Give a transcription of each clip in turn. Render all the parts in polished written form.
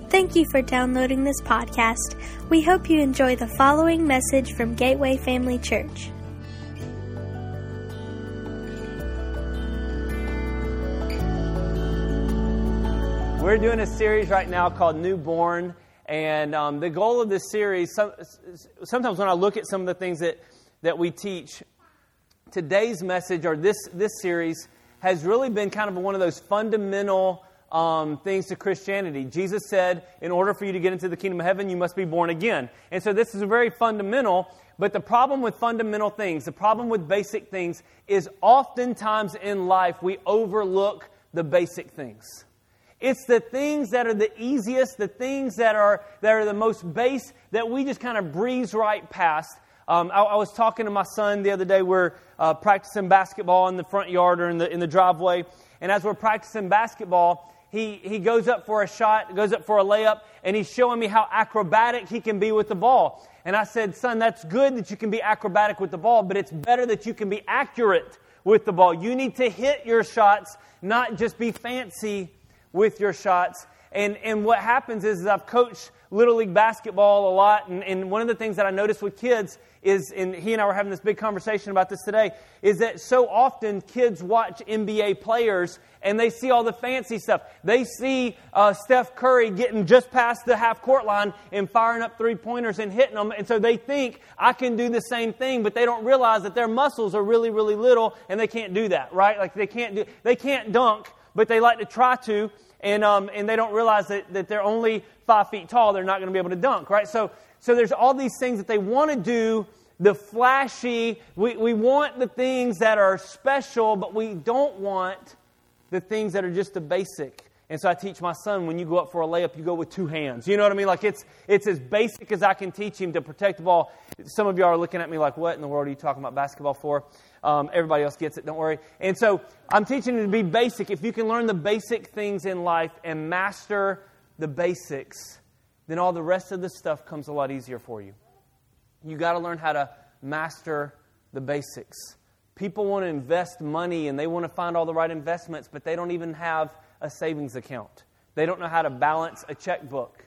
Thank you for downloading this podcast. We hope you enjoy the following message from Gateway Family Church. We're doing a series right now called Newborn, and the goal of this series, sometimes when I look at some of the things that we teach, today's message or this series has really been kind of one of those fundamental things to Christianity. Jesus said, in order for you to get into the kingdom of heaven, you must be born again. And so this is very fundamental, but the problem with fundamental things, the problem with basic things, is oftentimes in life we overlook the basic things. It's the things that are the easiest, the things that are the most base, that we just kind of breeze right past. I was talking to my son the other day. We're practicing basketball in the front yard or in the driveway. And as we're practicing basketball, he goes up for a shot, goes up for a layup, and he's showing me how acrobatic he can be with the ball. And I said, son, that's good that you can be acrobatic with the ball, but it's better that you can be accurate with the ball. You need to hit your shots, not just be fancy with your shots. And what happens is I've coached Little League basketball a lot, and one of the things that I notice with kids is, and he and I were having this big conversation about this today, is that so often kids watch NBA players and they see all the fancy stuff. They see Steph Curry getting just past the half-court line and firing up three-pointers and hitting them, and so they think, I can do the same thing, but they don't realize that their muscles are really, really little and they can't do that, right? Like they can't dunk, but they like to try to. And they don't realize that they're only 5 feet tall. They're not going to be able to dunk, right? So there's all these things that they want to do, the flashy. We want the things that are special, but we don't want the things that are just the basic. And so I teach my son, when you go up for a layup, you go with two hands. You know what I mean? Like it's as basic as I can teach him to protect the ball. Some of you are looking at me like, what in the world are you talking about basketball for? Everybody else gets it, don't worry. And so I'm teaching him to be basic. If you can learn the basic things in life and master the basics, then all the rest of the stuff comes a lot easier for you. You got to learn how to master the basics. People want to invest money and they want to find all the right investments, but they don't even have a savings account. They don't know how to balance a checkbook.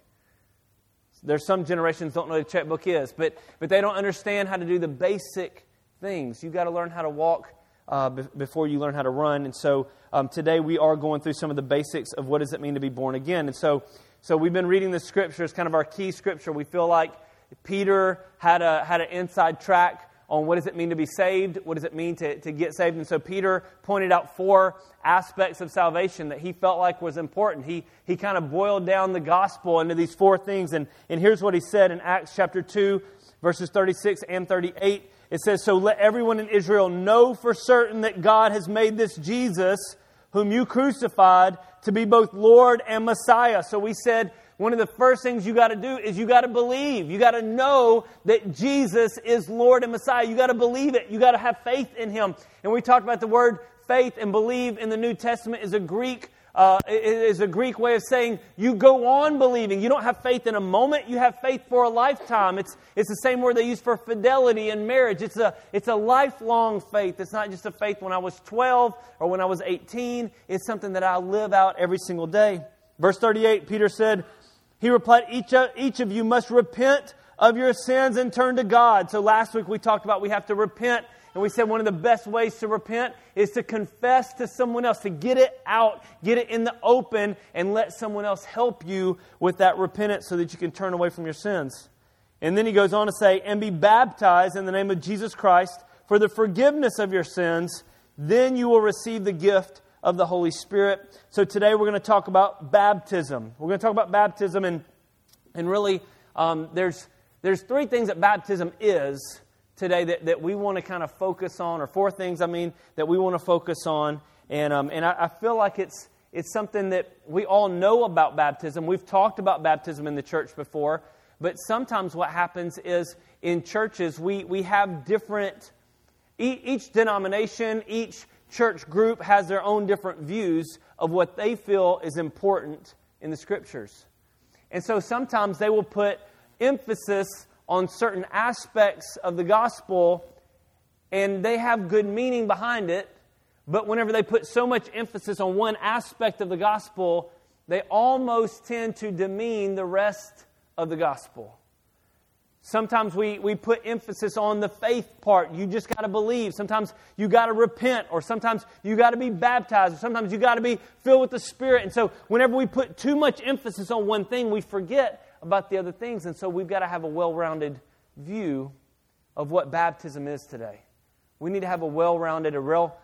There's some generations don't know what a checkbook is, but they don't understand how to do the basic things. You've got to learn how to walk before you learn how to run. And so today we are going through some of the basics of what does it mean to be born again. And so we've been reading the scripture. It's kind of our key scripture. We feel like Peter had an inside track on what does it mean to be saved, what does it mean to get saved. And so Peter pointed out 4 aspects of salvation that he felt like was important. He kind of boiled down the gospel into these 4 things. And here's what he said in Acts chapter 2, verses 36 and 38. It says, so let everyone in Israel know for certain that God has made this Jesus, whom you crucified, to be both Lord and Messiah. So we said, one of the first things you got to do is you got to believe. You got to know that Jesus is Lord and Messiah. You got to believe it. You got to have faith in Him. And we talked about the word faith and believe in the New Testament is a Greek way of saying you go on believing. You don't have faith in a moment. You have faith for a lifetime. It's the same word they use for fidelity in marriage. It's a lifelong faith. It's not just a faith when I was 12 or when I was 18. It's something that I live out every single day. Verse 38, Peter said, he replied, each of you must repent of your sins and turn to God. So last week we talked about we have to repent. And we said one of the best ways to repent is to confess to someone else, to get it out, get it in the open, and let someone else help you with that repentance so that you can turn away from your sins. And then he goes on to say, and be baptized in the name of Jesus Christ for the forgiveness of your sins. Then you will receive the gift of the Holy Spirit. So today we're going to talk about baptism. We're going to talk about baptism, and really there's 3 things that baptism is today that we want to kind of focus on, or 4 things, that we want to focus on. And I feel like it's something that we all know about baptism. We've talked about baptism in the church before, but sometimes what happens is in churches we have different, each denomination, each church group has their own different views of what they feel is important in the Scriptures. And so sometimes they will put emphasis on certain aspects of the gospel, and they have good meaning behind it, but whenever they put so much emphasis on one aspect of the gospel, they almost tend to demean the rest of the gospel. Sometimes we put emphasis on the faith part. You just got to believe. Sometimes you got to repent, or sometimes you got to be baptized, or sometimes you got to be filled with the Spirit. And so whenever we put too much emphasis on one thing, we forget about the other things. And so we've got to have a well-rounded view of what baptism is today. We need to have a well-rounded,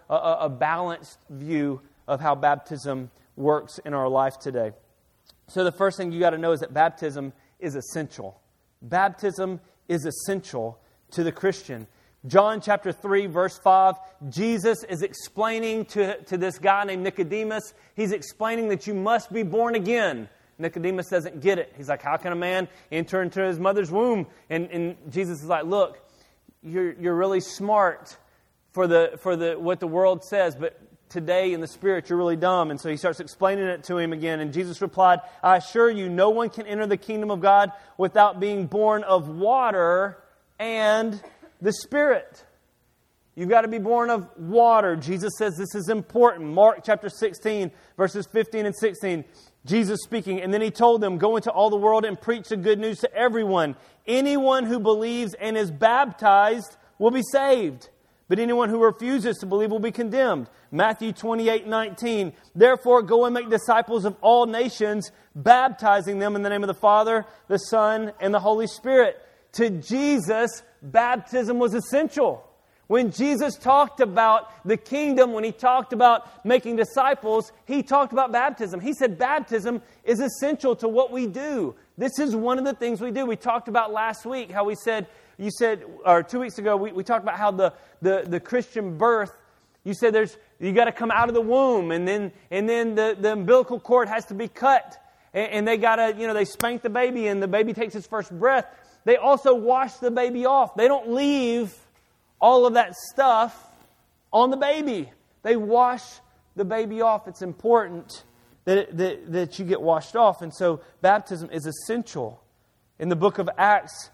a balanced view of how baptism works in our life today. So the first thing you got to know is that baptism is essential. Baptism is essential to the Christian. John chapter 3, verse 5, Jesus is explaining to this guy named Nicodemus, he's explaining that you must be born again. Nicodemus doesn't get it. He's like, how can a man enter into his mother's womb? And Jesus is like, look, you're really smart for what the world says, but today in the Spirit you're really dumb. And so he starts explaining it to him again. And Jesus replied, I assure you, no one can enter the kingdom of God without being born of water and the Spirit. You've got to be born of water. Jesus says this is important. Mark chapter 16, verses 15 and 16. Jesus speaking, and then he told them, go into all the world and preach the good news to everyone. Anyone who believes and is baptized will be saved, but anyone who refuses to believe will be condemned. Matthew 28:19. Therefore, go and make disciples of all nations, baptizing them in the name of the Father, the Son, and the Holy Spirit. To Jesus, baptism was essential. When Jesus talked about the kingdom, when he talked about making disciples, he talked about baptism. He said baptism is essential to what we do. This is one of the things we do. We talked about last week how you said, or 2 weeks ago, we talked about how the Christian birth, you said you got to come out of the womb, and then the umbilical cord has to be cut, and they got to, they spank the baby, and the baby takes its first breath. They also wash the baby off. They don't leave all of that stuff on the baby. They wash the baby off. It's important that you get washed off, and so baptism is essential. In the book of Acts,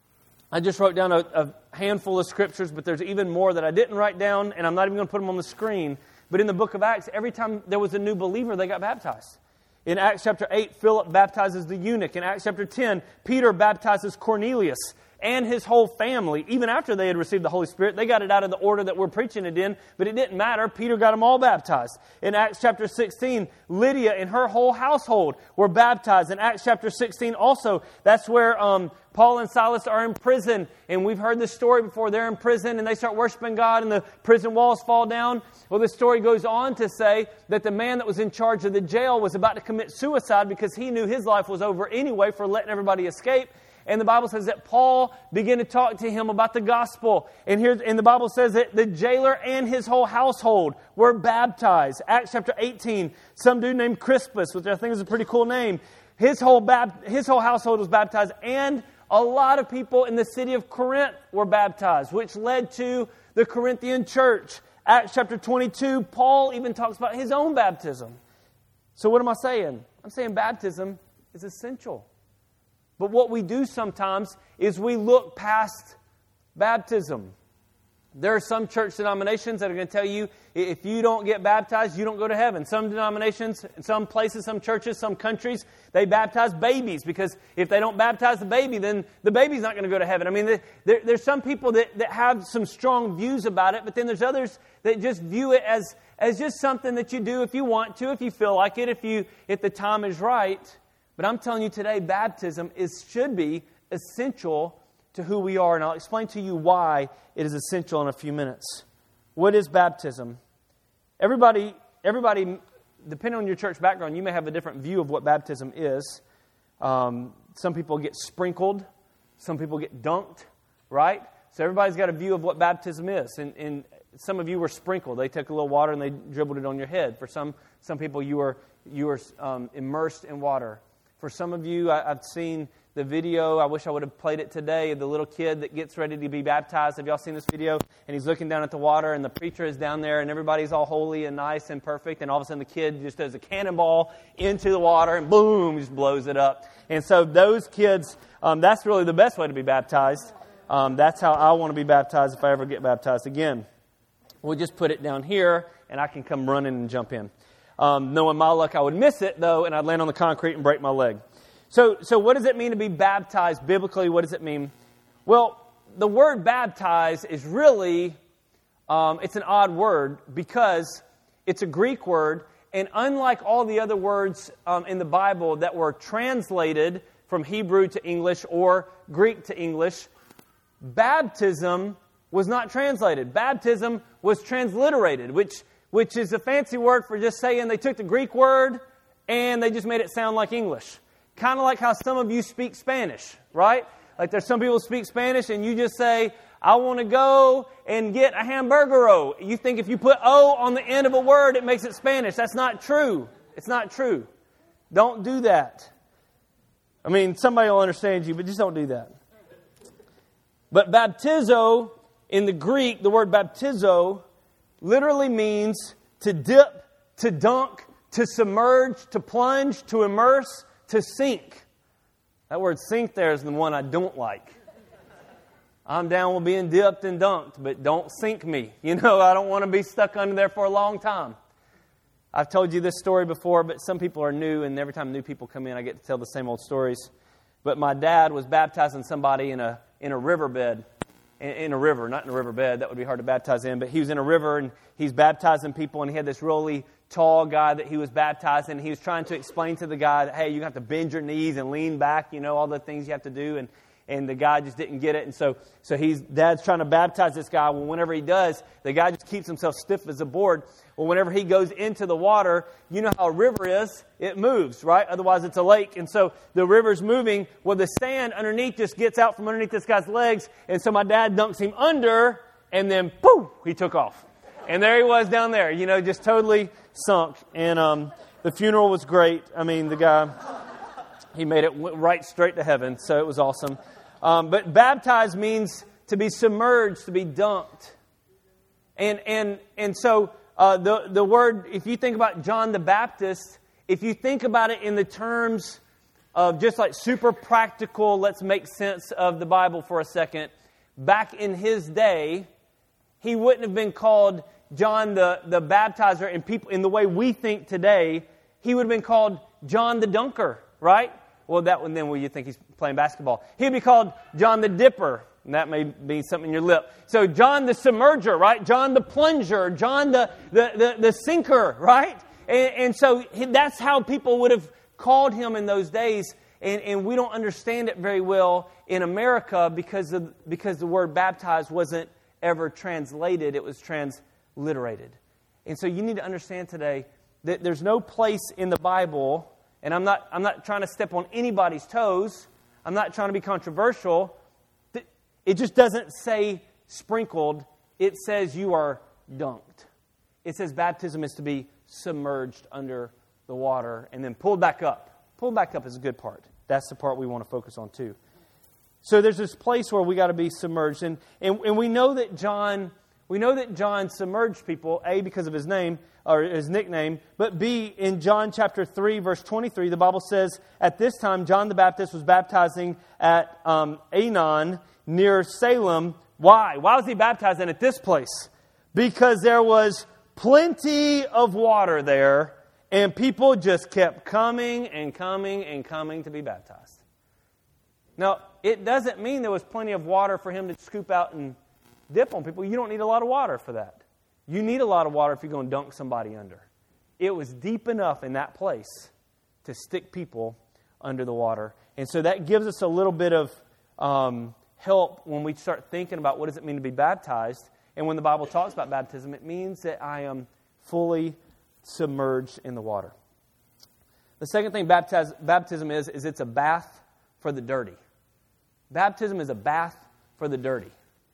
I just wrote down a handful of scriptures, but there's even more that I didn't write down, and I'm not even going to put them on the screen. But in the book of Acts, every time there was a new believer, they got baptized. In Acts chapter 8, Philip baptizes the eunuch. In Acts chapter 10, Peter baptizes Cornelius and his whole family. Even after they had received the Holy Spirit, they got it out of the order that we're preaching it in, but it didn't matter. Peter got them all baptized. In Acts chapter 16, Lydia and her whole household were baptized. In Acts chapter 16 also, that's where Paul and Silas are in prison, and we've heard this story before. They're in prison, and they start worshiping God, and the prison walls fall down. Well, the story goes on to say that the man that was in charge of the jail was about to commit suicide because he knew his life was over anyway for letting everybody escape. And the Bible says that Paul began to talk to him about the gospel. And the Bible says that the jailer and his whole household were baptized. Acts chapter 18, some dude named Crispus, which I think is a pretty cool name, his whole household was baptized, and a lot of people in the city of Corinth were baptized, which led to the Corinthian church. Acts chapter 22, Paul even talks about his own baptism. So what am I saying? I'm saying baptism is essential. But what we do sometimes is we look past baptism. There are some church denominations that are going to tell you if you don't get baptized, you don't go to heaven. Some denominations, some places, some churches, some countries, they baptize babies because if they don't baptize the baby, then the baby's not going to go to heaven. I mean, there's some people that have some strong views about it, but then there's others that just view it as just something that you do if you want to, if you feel like it, if the time is right. But I'm telling you today, baptism should be essential to who we are. And I'll explain to you why it is essential in a few minutes. What is baptism? Everybody, depending on your church background, you may have a different view of what baptism is. Some people get sprinkled. Some people get dunked, right? So everybody's got a view of what baptism is. And some of you were sprinkled. They took a little water and they dribbled it on your head. For some people, you were immersed in water. For some of you, I've seen the video. I wish I would have played it today of the little kid that gets ready to be baptized. Have y'all seen this video? And he's looking down at the water, and the preacher is down there, and everybody's all holy and nice and perfect. And all of a sudden, the kid just does a cannonball into the water, and boom, just blows it up. And so those kids, that's really the best way to be baptized. That's how I want to be baptized if I ever get baptized again. We'll just put it down here, and I can come running and jump in. Knowing my luck, I would miss it, though, and I'd land on the concrete and break my leg. So what does it mean to be baptized biblically? What does it mean? Well, the word baptize is really, it's an odd word because it's a Greek word, and unlike all the other words in the Bible that were translated from Hebrew to English or Greek to English, baptism was not translated. Baptism was transliterated, which is a fancy word for just saying they took the Greek word and they just made it sound like English. Kind of like how some of you speak Spanish, right? Like there's some people who speak Spanish and you just say, I want to go and get a hamburger-o. You think if you put O on the end of a word, it makes it Spanish. That's not true. It's not true. Don't do that. I mean, somebody will understand you, but just don't do that. But baptizo, in the Greek, the word baptizo literally means to dip, to dunk, to submerge, to plunge, to immerse, to sink. That word sink there is the one I don't like. I'm down with being dipped and dunked, but don't sink me. I don't want to be stuck under there for a long time. I've told you this story before, but some people are new, and every time new people come in, I get to tell the same old stories. But my dad was baptizing somebody in a riverbed. In a river, not in a riverbed. That would be hard to baptize in. But he was in a river, and he's baptizing people, and he had this really tall guy that he was baptizing. He was trying to explain to the guy that, hey, you have to bend your knees and lean back, all the things you have to do. And the guy just didn't get it. And so Dad's trying to baptize this guy. Well, whenever he does, the guy just keeps himself stiff as a board. Well, whenever he goes into the water, you know how a river is. It moves, right? Otherwise, it's a lake. And so the river's moving. Well, the sand underneath just gets out from underneath this guy's legs. And so my dad dunks him under, and then, poof, he took off. And there he was down there, just totally sunk. And the funeral was great. I mean, the guy, he made it right straight to heaven. So it was awesome. But baptized means to be submerged, to be dunked. And so the word, if you think about John the Baptist, if you think about it in the terms of just like super practical, let's make sense of the Bible for a second. Back in his day, he wouldn't have been called John the Baptizer in the way we think today. He would have been called John the Dunker, right? Well, that one then you think he's playing basketball. He'd be called John the Dipper. And that may be something in your lip. So John the Submerger, right? John the Plunger. John the Sinker, right? And so that's how people would have called him in those days. And we don't understand it very well in America because the word baptized wasn't ever translated. It was transliterated. And so you need to understand today that there's no place in the Bible. And I'm not trying to step on anybody's toes. I'm not trying to be controversial. It just doesn't say sprinkled. It says you are dunked. It says baptism is to be submerged under the water and then pulled back up. Pulled back up is a good part. That's the part we want to focus on too. So there's this place where we got to be submerged. And we know that John submerged people, A, because of his name, or his nickname, but B, in John chapter 3, verse 23, the Bible says, at this time, John the Baptist was baptizing at Aenon, near Salem. Why? Why was he baptizing at this place? Because there was plenty of water there, and people just kept coming and coming and coming to be baptized. Now, it doesn't mean there was plenty of water for him to scoop out and dip on people. You don't need a lot of water for that. You need a lot of water if you're going to dunk somebody under. It was deep enough in that place to stick people under the water. And so that gives us a little bit of help when we start thinking about what does it mean to be baptized. And when the Bible talks about baptism, it means that I am fully submerged in the water. The second thing baptism is it's a bath for the dirty. Baptism is a bath for the dirty.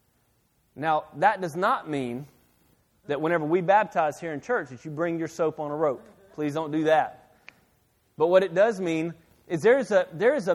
Now, that does not mean that whenever we baptize here in church that you bring your soap on a rope. Please don't do that. But what it does mean is there's a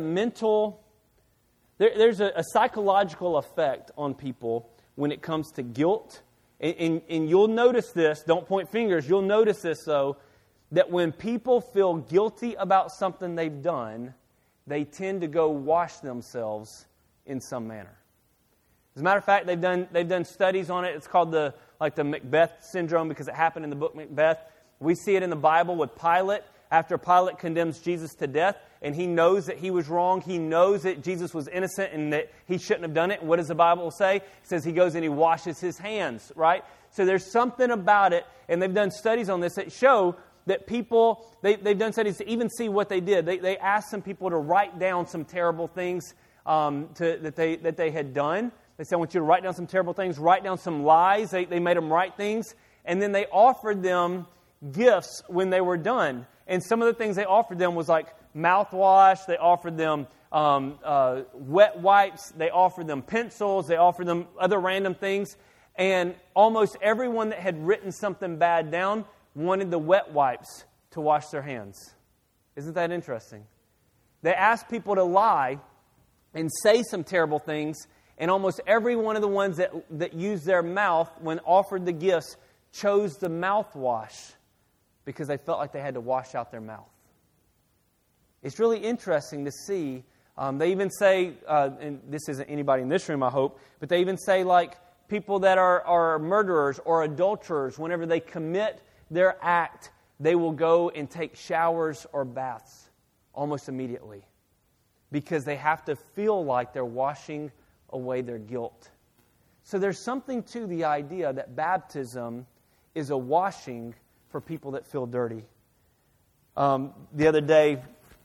psychological effect on people when it comes to guilt. And you'll notice this, don't point fingers, you'll notice this though, that when people feel guilty about something they've done, they tend to go wash themselves in some manner. As a matter of fact, they've done studies on it. It's called the Macbeth syndrome because it happened in the book Macbeth. We see it in the Bible with Pilate. After Pilate condemns Jesus to death, and he knows that he was wrong, he knows that Jesus was innocent and that he shouldn't have done it. And what does the Bible say? It says he goes and he washes his hands, right? So there's something about it, and they've done studies on this that show that people, they've done studies to even see what they did. They asked some people to write down some terrible things that they had done. They said, I want you to write down some terrible things, write down some lies. They made them write things, and then they offered them gifts when they were done. And some of the things they offered them was like mouthwash. They offered them wet wipes. They offered them pencils. They offered them other random things. And almost everyone that had written something bad down wanted the wet wipes to wash their hands. Isn't that interesting? They asked people to lie and say some terrible things, and almost every one of the ones that used their mouth when offered the gifts chose the mouthwash because they felt like they had to wash out their mouth. It's really interesting to see. They even say, and this isn't anybody in this room, I hope, but they even say like people that are murderers or adulterers, whenever they commit their act, they will go and take showers or baths almost immediately because they have to feel like they're washing away their guilt. So there's something to the idea that baptism is a washing for people that feel dirty. The other day,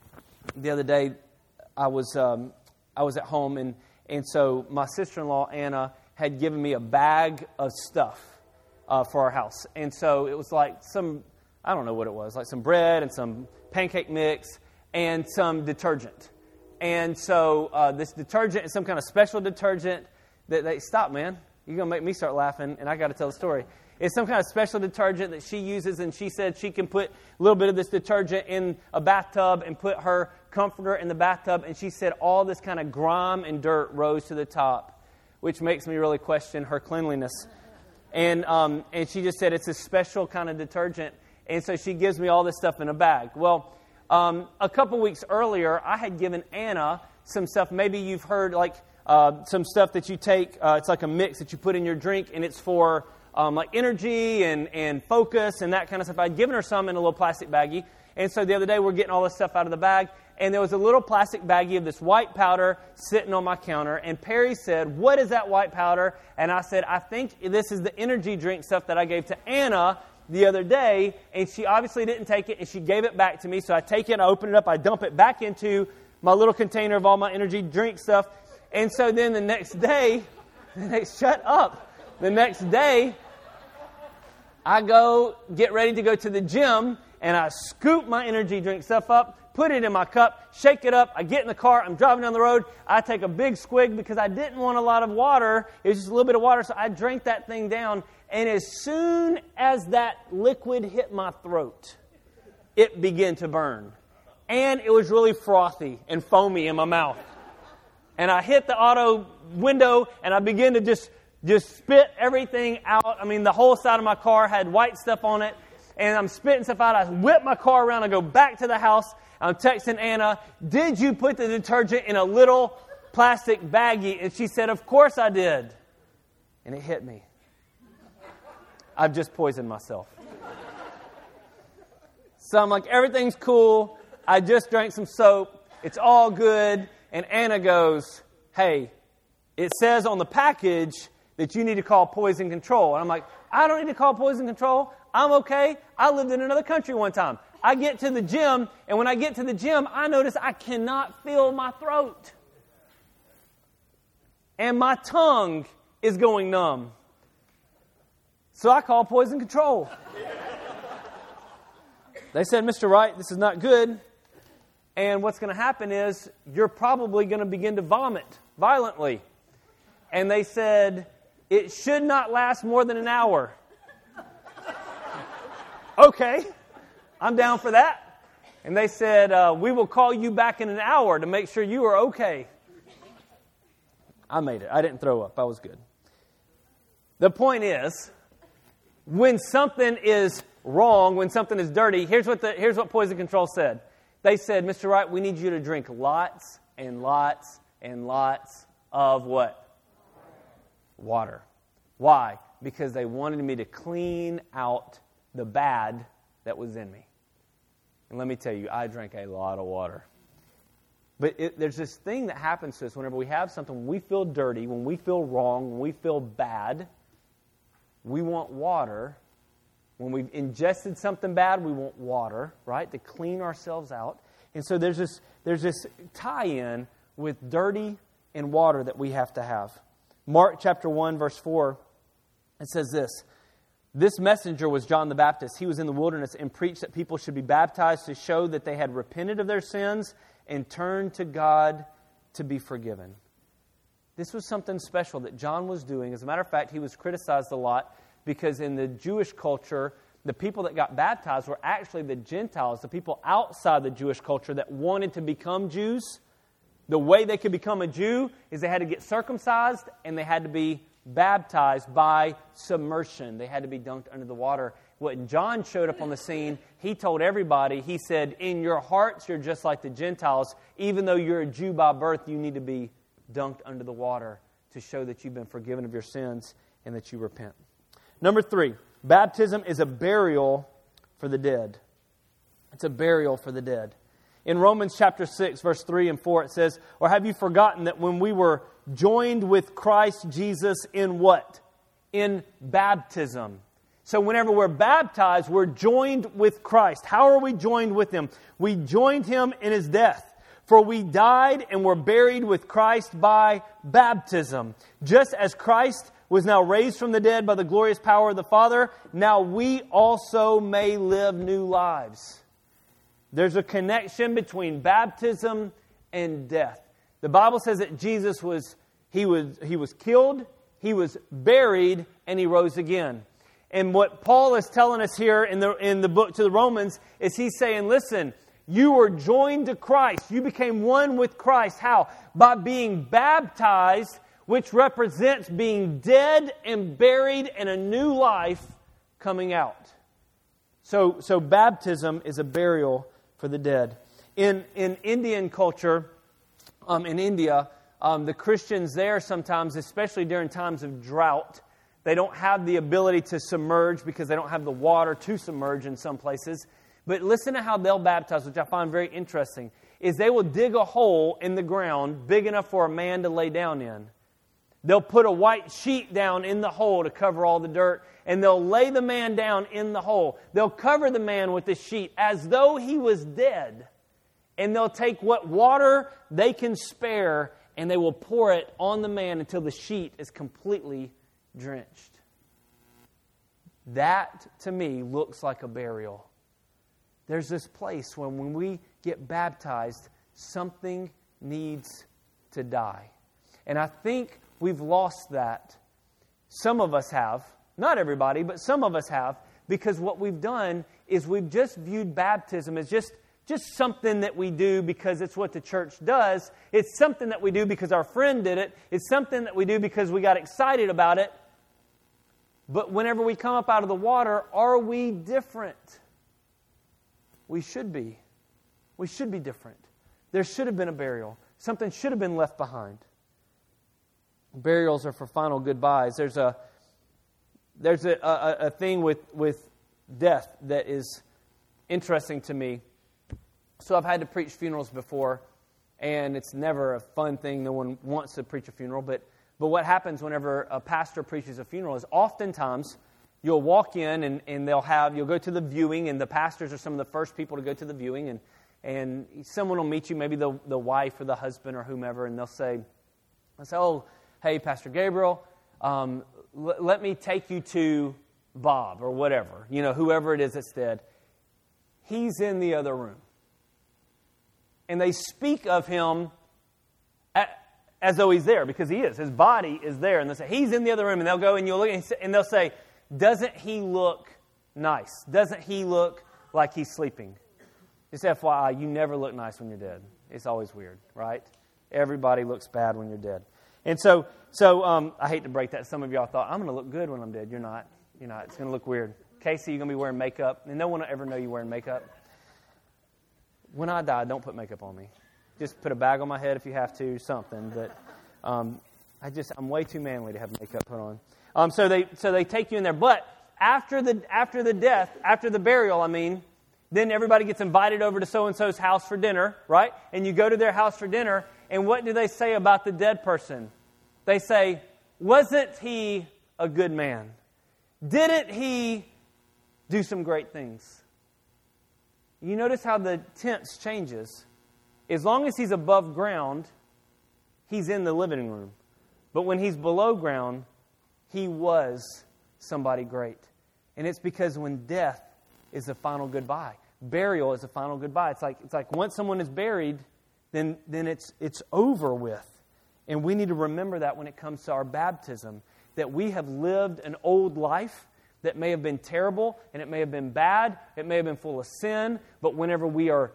I was at home, and so my sister-in-law Anna had given me a bag of stuff for our house, and so it was like I don't know what it was, like some bread and some pancake mix and some detergent. And so this detergent is some kind of special detergent that they stop, man. You're gonna make me start laughing, and I got to tell the story. It's some kind of special detergent that she uses, and she said she can put a little bit of this detergent in a bathtub and put her comforter in the bathtub, and she said all this kind of grime and dirt rose to the top, which makes me really question her cleanliness. And she just said it's a special kind of detergent, and so she gives me all this stuff in a bag. Well, a couple weeks earlier, I had given Anna some stuff. Maybe you've heard like some stuff that you take. It's like a mix that you put in your drink, and it's for like energy and focus and that kind of stuff. I'd given her some in a little plastic baggie. And so the other day we're getting all this stuff out of the bag. And there was a little plastic baggie of this white powder sitting on my counter. And Perry said, "What is that white powder?" And I said, "I think this is the energy drink stuff that I gave to Anna the other day." And she obviously didn't take it, and she gave it back to me. So I take it, I open it up, I dump it back into my little container of all my energy drink stuff. And so then the next day, shut up. The next day, I go get ready to go to the gym, and I scoop my energy drink stuff up, put it in my cup, shake it up. I get in the car. I'm driving down the road. I take a big swig because I didn't want a lot of water. It was just a little bit of water, so I drank that thing down. And as soon as that liquid hit my throat, it began to burn. And it was really frothy and foamy in my mouth. And I hit the auto window, and I began to just spit everything out. I mean, the whole side of my car had white stuff on it, and I'm spitting stuff out. I whip my car around. I go back to the house. I'm texting Anna, "Did you put the detergent in a little plastic baggie?" And she said, "Of course I did." And it hit me. I've just poisoned myself. So I'm like, everything's cool. I just drank some soap. It's all good. And Anna goes, "Hey, it says on the package that you need to call poison control." And I'm like, "I don't need to call poison control. I'm okay. I lived in another country one time." I get to the gym, and when I get to the gym, I notice I cannot feel my throat. And my tongue is going numb. So I call poison control. They said, "Mr. Wright, this is not good. And what's going to happen is you're probably going to begin to vomit violently." And they said, "It should not last more than an hour." Okay, I'm down for that. And they said, "We will call you back in an hour to make sure you are okay." I made it. I didn't throw up. I was good. The point is, when something is wrong, when something is dirty, here's what Poison Control said. They said, "Mr. Wright, we need you to drink lots and lots and lots of" what? Water. Why? Because they wanted me to clean out the bad that was in me. And let me tell you, I drank a lot of water. But there's this thing that happens to us whenever we have something, when we feel dirty, when we feel wrong, when we feel bad, we want water. When we've ingested something bad, we want water, right, to clean ourselves out. And so there's this tie-in with dirty and water that we have to have. Mark chapter 1, verse 4, it says this messenger was John the Baptist. He was in the wilderness and preached that people should be baptized to show that they had repented of their sins and turned to God to be forgiven. This was something special that John was doing. As a matter of fact, he was criticized a lot because in the Jewish culture, the people that got baptized were actually the Gentiles, the people outside the Jewish culture that wanted to become Jews. The way they could become a Jew is they had to get circumcised and they had to be baptized by submersion. They had to be dunked under the water. When John showed up on the scene, he told everybody, he said, in your hearts you're just like the Gentiles. Even though you're a Jew by birth, you need to be dunked under the water to show that you've been forgiven of your sins and that you repent. Number 3, baptism is a burial for the dead. It's a burial for the dead. In Romans chapter 6, verse 3 and 4, it says, or have you forgotten that when we were joined with Christ Jesus in what? In baptism. So whenever we're baptized, we're joined with Christ. How are we joined with Him? We joined Him in His death. For we died and were buried with Christ by baptism. Just as Christ was now raised from the dead by the glorious power of the Father, now we also may live new lives. There's a connection between baptism and death. The Bible says that Jesus was killed, He was buried, and He rose again. And what Paul is telling us here in the book to the Romans is he's saying, listen, you were joined to Christ. You became one with Christ. How? By being baptized, which represents being dead and buried and a new life coming out. So baptism is a burial for the dead. In Indian culture, in India, the Christians there sometimes, especially during times of drought, they don't have the ability to submerge because they don't have the water to submerge in some places. But listen to how they'll baptize, which I find very interesting, is they will dig a hole in the ground big enough for a man to lay down in. They'll put a white sheet down in the hole to cover all the dirt, and they'll lay the man down in the hole. They'll cover the man with the sheet as though he was dead. And they'll take what water they can spare, and they will pour it on the man until the sheet is completely drenched. That, to me, looks like a burial. There's this place when we get baptized, something needs to die. And I think we've lost that. Some of us have. Not everybody, but some of us have. Because what we've done is we've just viewed baptism as just something that we do because it's what the church does. It's something that we do because our friend did it. It's something that we do because we got excited about it. But whenever we come up out of the water, are we different? We should be. We should be different. There should have been a burial. Something should have been left behind. Burials are for final goodbyes. There's a thing with death that is interesting to me. So I've had to preach funerals before, and it's never a fun thing. No one wants to preach a funeral, but what happens whenever a pastor preaches a funeral is oftentimes you'll walk in and you'll go to the viewing, and the pastors are some of the first people to go to the viewing, and someone will meet you, maybe the wife or the husband or whomever, and they'll say, oh, hey, Pastor Gabriel, let me take you to Bob or whatever, whoever it is that's dead. He's in the other room. And they speak of him as though he's there, because he is. His body is there. And they'll say, he's in the other room. And they'll go and you'll look and they'll say, doesn't he look nice? Doesn't he look like he's sleeping? Just FYI, you never look nice when you're dead. It's always weird, right? Everybody looks bad when you're dead. And so I hate to break that. Some of y'all thought, I'm going to look good when I'm dead. You're not. You're not. It's going to look weird. Casey, you're going to be wearing makeup. And no one will ever know you're wearing makeup. When I die, don't put makeup on me. Just put a bag on my head if you have to, something. But I'm way too manly to have makeup put on. So they take you in there. But after the death, after the burial, then everybody gets invited over to so-and-so's house for dinner, right? And you go to their house for dinner, and what do they say about the dead person? They say, wasn't he a good man? Didn't he do some great things? You notice how the tense changes. As long as he's above ground, he's in the living room. But when he's below ground, he was somebody great. And it's because when death is the final goodbye, burial is the final goodbye. It's like once someone is buried, then it's over with. And we need to remember that when it comes to our baptism, that we have lived an old life that may have been terrible, and it may have been bad, it may have been full of sin, but whenever we are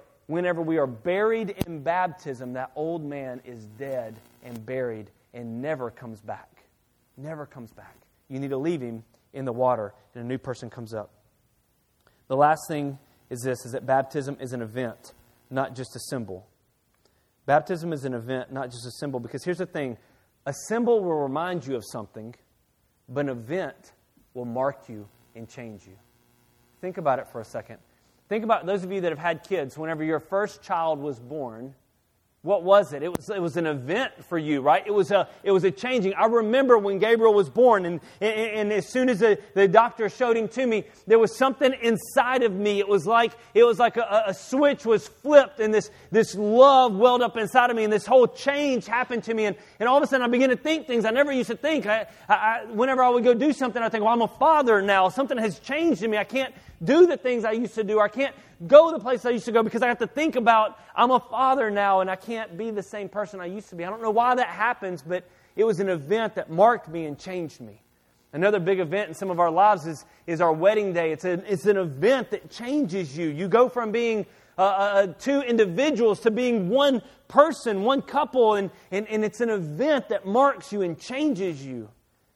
buried in baptism, that old man is dead and buried and never comes back. Never comes back. You need to leave him in the water, and a new person comes up. The last thing is that baptism is an event, not just a symbol. Baptism is an event, not just a symbol, because here's the thing. A symbol will remind you of something, but an event will mark you and change you. Think about it for a second. Think about those of you that have had kids. Whenever your first child was born, what was it? It was an event for you, right? It was a changing. I remember when Gabriel was born, and as soon as the doctor showed him to me, there was something inside of me. It was like a switch was flipped, and this love welled up inside of me, and this whole change happened to me. And all of a sudden, I began to think things I never used to think. Whenever I would go do something, I think, well, I'm a father now. Something has changed in me. I can't do the things I used to do. I can't go the places I used to go because I have to think about I'm a father now and I can't be the same person I used to be. I don't know why that happens, but it was an event that marked me and changed me. Another big event in some of our lives is our wedding day. It's an event that changes you. You go from being two individuals to being one person, one couple, and it's an event that marks you and changes you.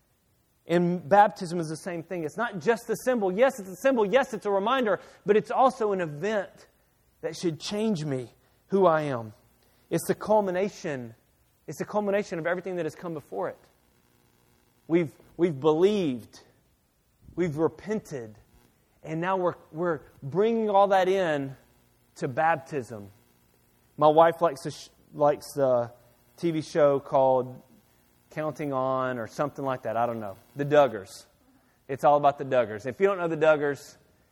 And baptism is the same thing. It's not just a symbol. Yes, it's a symbol. Yes, it's a reminder. But it's also an event that should change me, who I am. It's the culmination. It's the culmination of everything that has come before it. We've believed. We've repented. And now we're bringing all that in to baptism. My wife likes the TV show called Counting On or something like that. I don't know. The Duggars. It's all about the Duggars. If you don't know the Duggars,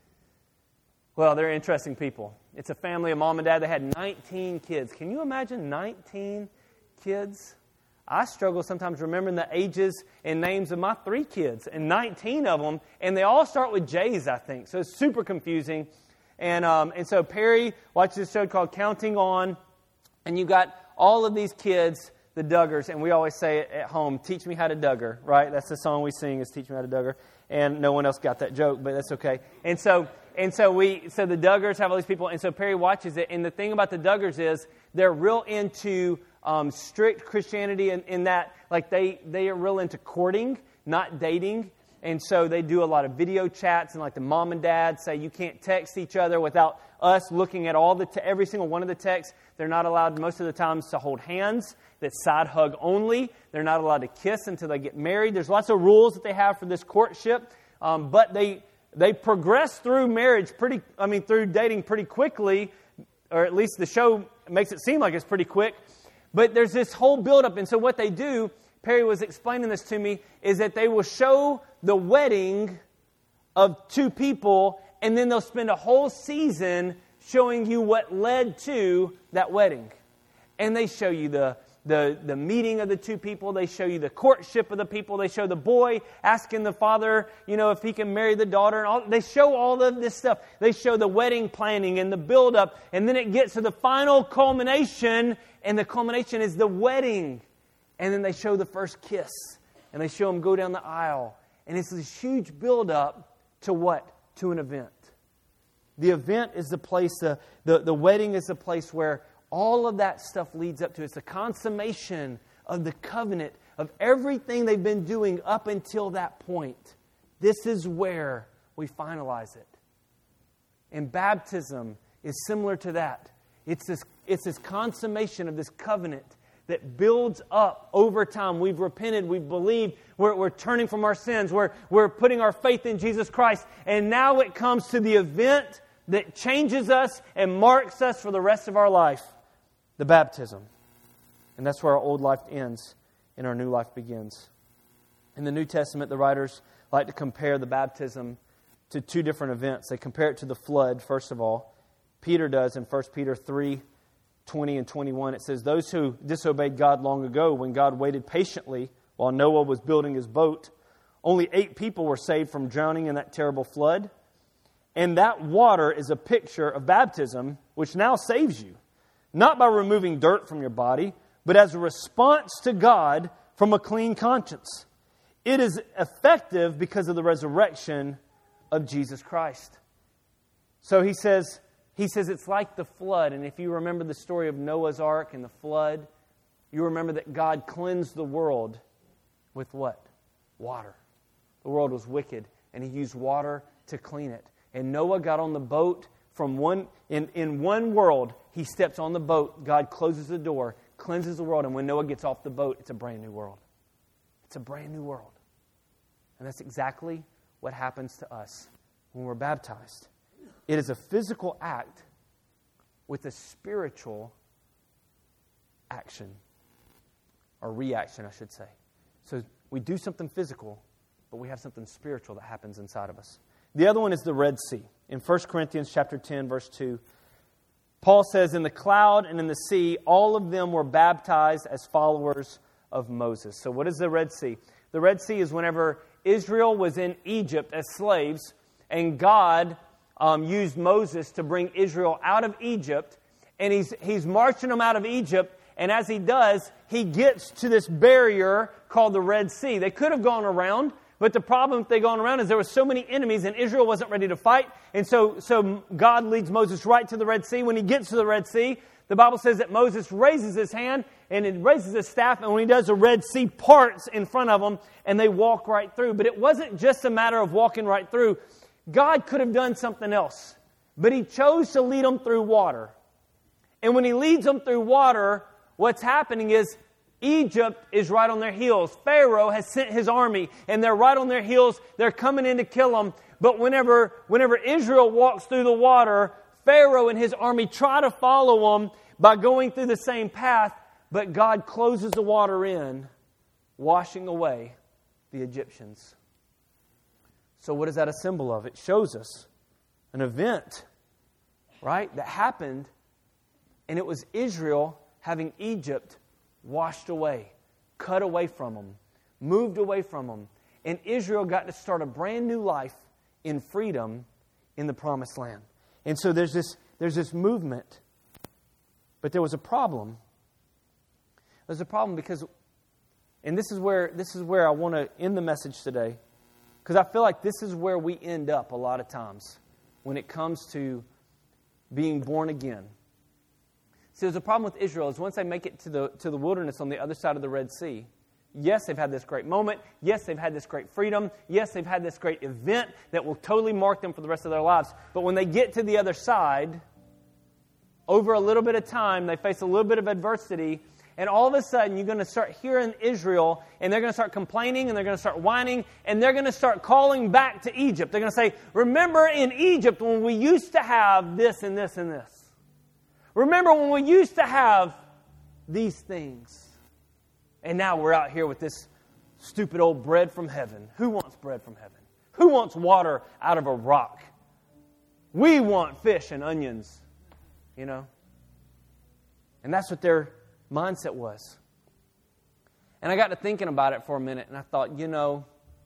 well, they're interesting people. It's a family of mom and dad. They had 19 kids. Can you imagine 19 kids? I struggle sometimes remembering the ages and names of my 3 kids, and 19 of them, and they all start with J's, I think. So it's super confusing. And so Perry watches this show called Counting On, and you got all of these kids, the Duggars, and we always say it at home, teach me how to Duggar, right? That's the song we sing is teach me how to Duggar. And no one else got that joke, but that's okay. And so the Duggars have all these people, and so Perry watches it, and the thing about the Duggars is they're real into strict Christianity in that, like they are real into courting, not dating. And so they do a lot of video chats, and like the mom and dad say you can't text each other without us looking at every single one of the texts. They're not allowed most of the times to hold hands. That's side hug only. They're not allowed to kiss until they get married. There's lots of rules that they have for this courtship, but they progress through marriage through dating pretty quickly, or at least the show makes it seem like it's pretty quick. But there's this whole buildup, and so what they do, Perry was explaining this to me, is that they will show the wedding of 2 people, and then they'll spend a whole season showing you what led to that wedding. And they show you the meeting of the 2 people. They show you the courtship of the people. They show the boy asking the father, if he can marry the daughter. And all. They show all of this stuff. They show the wedding planning and the build-up. And then it gets to the final culmination, and the culmination is the wedding. And then they show the first kiss. And they show them go down the aisle. And it's this huge build-up to what? To an event. The event is the place, the wedding is the place where all of that stuff leads up to. It's the consummation of the covenant, of everything they've been doing up until that point. This is where we finalize it. And baptism is similar to that. It's this consummation of this covenant that builds up over time. We've repented, we've believed, we're turning from our sins, we're putting our faith in Jesus Christ, and now it comes to the event that changes us and marks us for the rest of our life, the baptism. And that's where our old life ends and our new life begins. In the New Testament, the writers like to compare the baptism to two different events. They compare it to the flood, first of all. Peter does in 1 Peter 3:20 and 21. It says, those who disobeyed God long ago, when God waited patiently while Noah was building his boat, only 8 people were saved from drowning in that terrible flood. And that water is a picture of baptism, which now saves you. Not by removing dirt from your body, but as a response to God from a clean conscience. It is effective because of the resurrection of Jesus Christ. So he says it's like the flood. And if you remember the story of Noah's Ark and the flood, you remember that God cleansed the world with what? Water. The world was wicked, and He used water to clean it. And Noah got on the boat in one world. He steps on the boat. God closes the door, cleanses the world. And when Noah gets off the boat, it's a brand new world. It's a brand new world. And that's exactly what happens to us when we're baptized. It is a physical act with a spiritual action, or reaction, I should say. So we do something physical, but we have something spiritual that happens inside of us. The other one is the Red Sea. In 1 Corinthians chapter 10, verse 2, Paul says, in the cloud and in the sea, all of them were baptized as followers of Moses. So what is the Red Sea? The Red Sea is whenever Israel was in Egypt as slaves, and God used Moses to bring Israel out of Egypt, and he's marching them out of Egypt, and as he does, he gets to this barrier called the Red Sea. They could have gone around, but the problem if they'd gone around is there were so many enemies, and Israel wasn't ready to fight, and so God leads Moses right to the Red Sea. When he gets to the Red Sea, the Bible says that Moses raises his hand and it raises his staff, and when he does, the Red Sea parts in front of them, and they walk right through. But it wasn't just a matter of walking right through. God could have done something else, but He chose to lead them through water. And when He leads them through water, what's happening is Egypt is right on their heels. Pharaoh has sent his army, and they're right on their heels. They're coming in to kill them. But whenever Israel walks through the water, Pharaoh and his army try to follow them by going through the same path, but God closes the water in, washing away the Egyptians. So what is that a symbol of? It shows us an event, right, that happened, and it was Israel having Egypt washed away, cut away from them, moved away from them, and Israel got to start a brand new life in freedom in the Promised Land. And so there's this movement, but there was a problem. There's a problem because, and this is where I want to end the message today, because I feel like this is where we end up a lot of times when it comes to being born again. See, there's a problem with Israel is once they make it to the wilderness on the other side of the Red Sea, yes, they've had this great moment. Yes, they've had this great freedom. Yes, they've had this great event that will totally mark them for the rest of their lives. But when they get to the other side, over a little bit of time, they face a little bit of adversity, and all of a sudden, you're going to start hearing Israel, and they're going to start complaining, and they're going to start whining, and they're going to start calling back to Egypt. They're going to say, remember in Egypt when we used to have this and this and this. Remember when we used to have these things. And now we're out here with this stupid old bread from heaven. Who wants bread from heaven? Who wants water out of a rock? We want fish and onions, you know. And that's what their mindset was. And I got to thinking about it for a minute, and I thought, you know,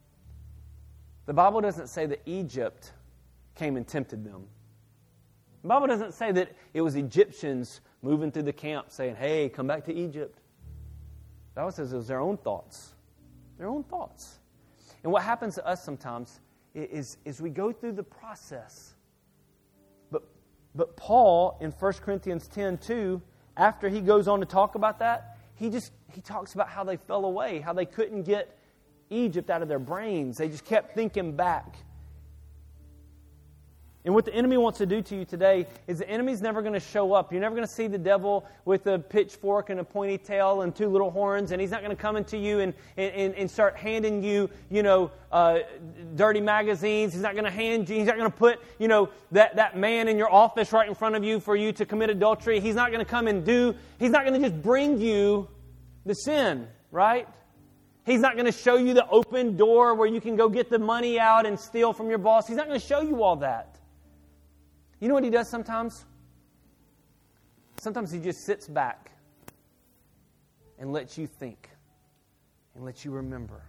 the Bible doesn't say that Egypt came and tempted them. The Bible doesn't say that it was Egyptians moving through the camp saying, hey, come back to Egypt. The Bible says it was their own thoughts. Their own thoughts. And what happens to us sometimes is we go through the process. But Paul, in 1 Corinthians 10:2, after he goes on to talk about that, he talks about how they fell away, how they couldn't get Egypt out of their brains. They just kept thinking back. And what the enemy wants to do to you today is the enemy's never going to show up. You're never going to see the devil with a pitchfork and a pointy tail and two little horns, and he's not going to come into you and start handing you, dirty magazines. He's not going to he's not going to put, that man in your office right in front of you for you to commit adultery. He's not going to come he's not going to just bring you the sin, right? He's not going to show you the open door where you can go get the money out and steal from your boss. He's not going to show you all that. You know what he does sometimes? Sometimes he just sits back and lets you think and lets you remember.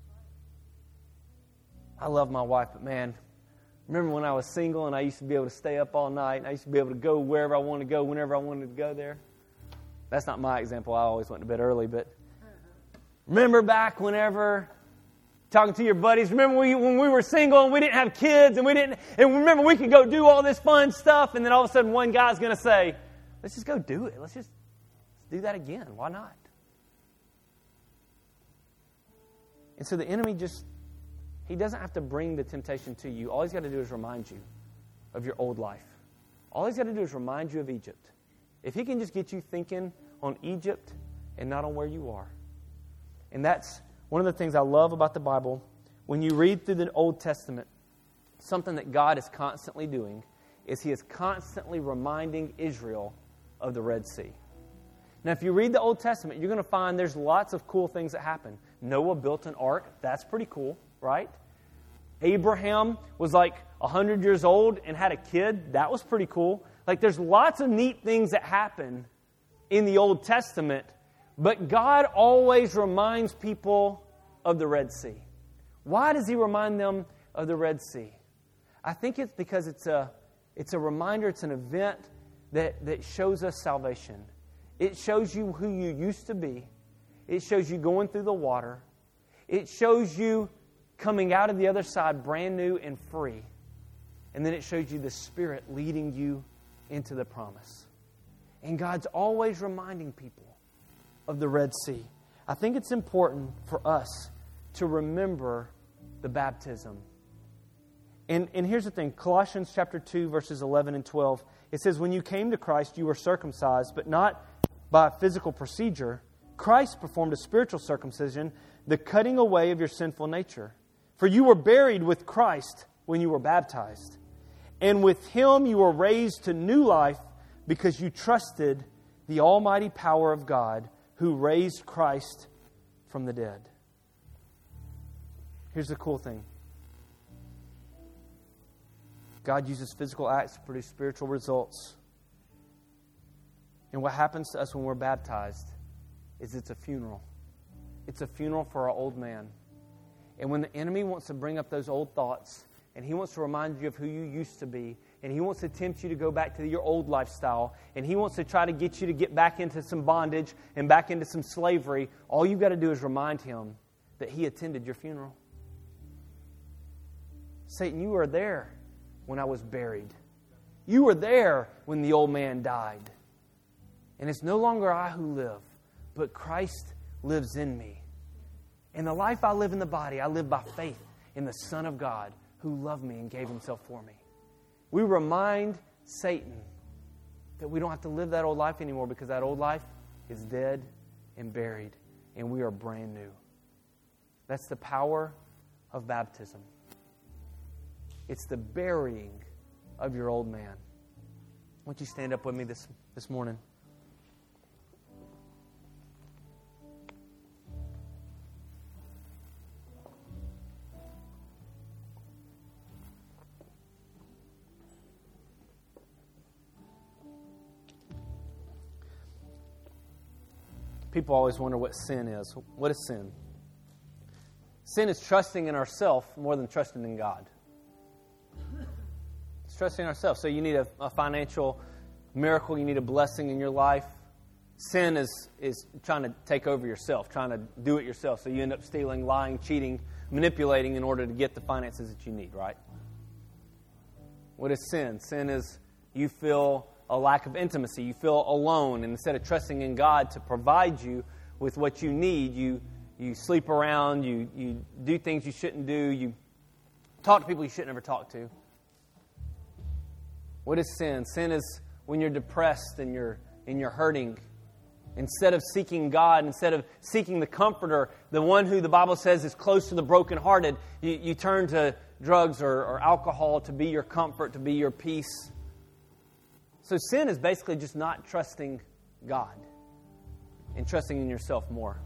I love my wife, but man, remember when I was single and I used to be able to stay up all night and I used to be able to go wherever I wanted to go, whenever I wanted to go there? That's not my example. I always went to bed early, but remember back whenever... Talking to your buddies. Remember when we were single and we didn't have kids and remember we could go do all this fun stuff, and then all of a sudden one guy's going to say, let's just go do it. Let's do that again. Why not? And so the enemy he doesn't have to bring the temptation to you. All he's got to do is remind you of your old life. All he's got to do is remind you of Egypt. If he can just get you thinking on Egypt and not on where you are. And that's one of the things I love about the Bible. When you read through the Old Testament, something that God is constantly doing is He is constantly reminding Israel of the Red Sea. Now, if you read the Old Testament, you're going to find there's lots of cool things that happen. Noah built an ark. That's pretty cool, right? Abraham was like 100 years old and had a kid. That was pretty cool. Like, there's lots of neat things that happen in the Old Testament. But God always reminds people of the Red Sea. Why does He remind them of the Red Sea? I think it's because it's a reminder, it's an event that shows us salvation. It shows you who you used to be. It shows you going through the water. It shows you coming out of the other side brand new and free. And then it shows you the Spirit leading you into the promise. And God's always reminding people of the Red Sea. I think it's important for us to remember the baptism. And here's the thing. Colossians chapter 2, verses 11 and 12. It says, when you came to Christ, you were circumcised, but not by a physical procedure. Christ performed a spiritual circumcision, the cutting away of your sinful nature. For you were buried with Christ when you were baptized. And with Him you were raised to new life because you trusted the almighty power of God who raised Christ from the dead. Here's the cool thing. God uses physical acts to produce spiritual results. And what happens to us when we're baptized is it's a funeral. It's a funeral for our old man. And when the enemy wants to bring up those old thoughts, and he wants to remind you of who you used to be, and he wants to tempt you to go back to your old lifestyle, and he wants to try to get you to get back into some bondage and back into some slavery, all you've got to do is remind him that he attended your funeral. Satan, you were there when I was buried. You were there when the old man died. And it's no longer I who live, but Christ lives in me. And the life I live in the body, I live by faith in the Son of God who loved me and gave Himself for me. We remind Satan that we don't have to live that old life anymore because that old life is dead and buried, and we are brand new. That's the power of baptism. It's the burying of your old man. Why don't you stand up with me this morning? People always wonder what sin is. What is sin? Sin is trusting in ourselves more than trusting in God. It's trusting in ourselves. So you need a financial miracle. You need a blessing in your life. Sin is trying to take over yourself, trying to do it yourself. So you end up stealing, lying, cheating, manipulating in order to get the finances that you need, right? What is sin? Sin is you feel a lack of intimacy. You feel alone. And instead of trusting in God to provide you with what you need, you sleep around, you do things you shouldn't do, you talk to people you shouldn't ever talk to. What is sin? Sin is when you're depressed and you're hurting. Instead of seeking God, instead of seeking the Comforter, the one who the Bible says is close to the brokenhearted, you turn to drugs or alcohol to be your comfort, to be your peace. So sin is basically just not trusting God and trusting in yourself more.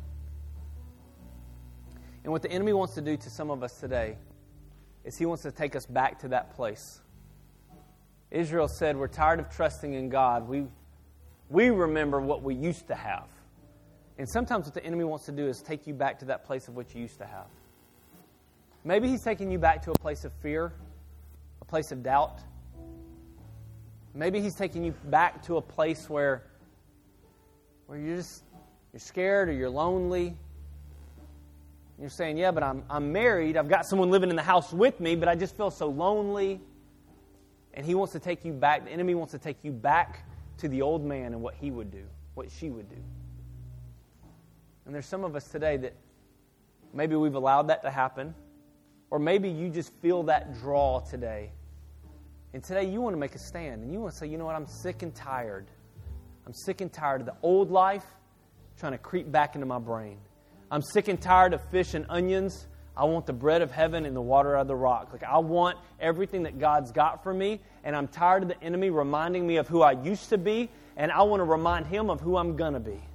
And what the enemy wants to do to some of us today is he wants to take us back to that place. Israel said, we're tired of trusting in God. We remember what we used to have. And sometimes what the enemy wants to do is take you back to that place of what you used to have. Maybe he's taking you back to a place of fear, a place of doubt. Maybe he's taking you back to a place where you're scared or you're lonely. And you're saying, yeah, but I'm married. I've got someone living in the house with me, but I just feel so lonely. And he wants to take you back. The enemy wants to take you back to the old man and what he would do, what she would do. And there's some of us today that maybe we've allowed that to happen, or maybe you just feel that draw today. And today you want to make a stand, and you want to say, you know what, I'm sick and tired. I'm sick and tired of the old life trying to creep back into my brain. I'm sick and tired of fish and onions. I want the bread of heaven and the water out of the rock. Like, I want everything that God's got for me, and I'm tired of the enemy reminding me of who I used to be, and I want to remind him of who I'm going to be.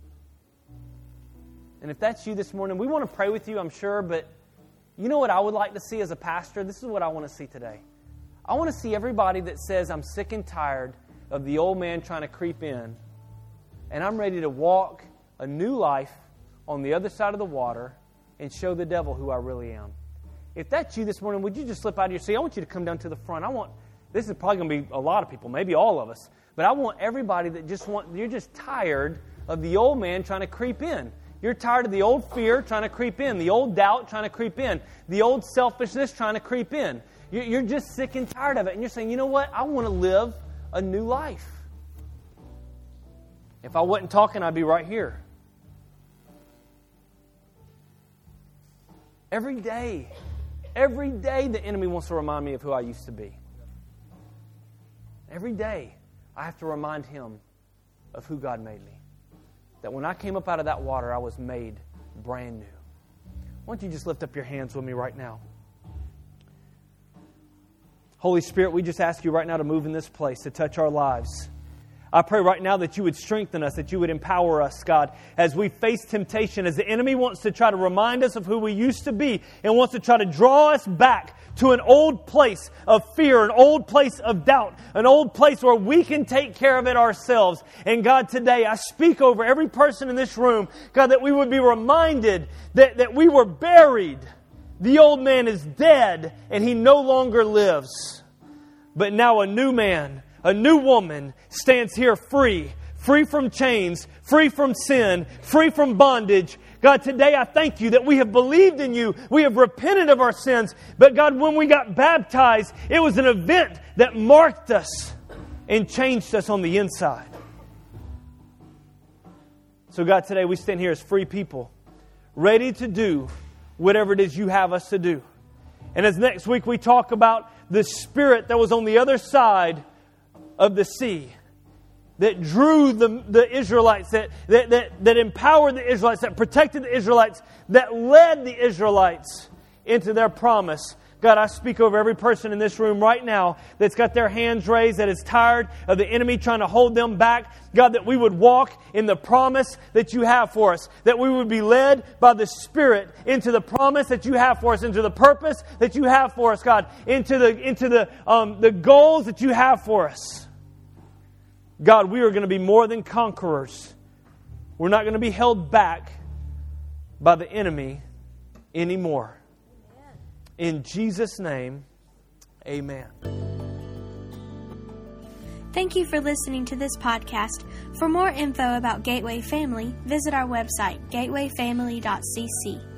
And if that's you this morning, we want to pray with you, I'm sure, but you know what I would like to see as a pastor? This is what I want to see today. I want to see everybody that says, I'm sick and tired of the old man trying to creep in, and I'm ready to walk a new life on the other side of the water and show the devil who I really am. If that's you this morning, would you just slip out of your seat? I want you to come down to the front. This is probably going to be a lot of people, maybe all of us, but I want everybody that you're just tired of the old man trying to creep in. You're tired of the old fear trying to creep in, the old doubt trying to creep in, the old selfishness trying to creep in. You're just sick and tired of it, and you're saying, you know what? I want to live a new life. If I wasn't talking, I'd be right here. Every day the enemy wants to remind me of who I used to be. Every day I have to remind him of who God made me. That when I came up out of that water, I was made brand new. Why don't you just lift up your hands with me right now? Holy Spirit, we just ask you right now to move in this place, to touch our lives. I pray right now that you would strengthen us, that you would empower us, God, as we face temptation, as the enemy wants to try to remind us of who we used to be and wants to try to draw us back to an old place of fear, an old place of doubt, an old place where we can take care of it ourselves. And God, today I speak over every person in this room, God, that we would be reminded that we were buried. The old man is dead and he no longer lives. But now a new man, a new woman stands here free from chains, free from sin, free from bondage. God, today I thank you that we have believed in you. We have repented of our sins. But God, when we got baptized, it was an event that marked us and changed us on the inside. So God, today we stand here as free people, ready to do whatever it is you have us to do. And as next week we talk about the Spirit that was on the other side of the sea, that drew the Israelites, that empowered the Israelites, that protected the Israelites, that led the Israelites into their promise. God, I speak over every person in this room right now that's got their hands raised, that is tired of the enemy trying to hold them back. God, that we would walk in the promise that you have for us. That we would be led by the Spirit into the promise that you have for us, into the purpose that you have for us, God, into the goals that you have for us. God, we are going to be more than conquerors. We're not going to be held back by the enemy anymore. In Jesus' name, amen. Thank you for listening to this podcast. For more info about Gateway Family, visit our website, gatewayfamily.cc.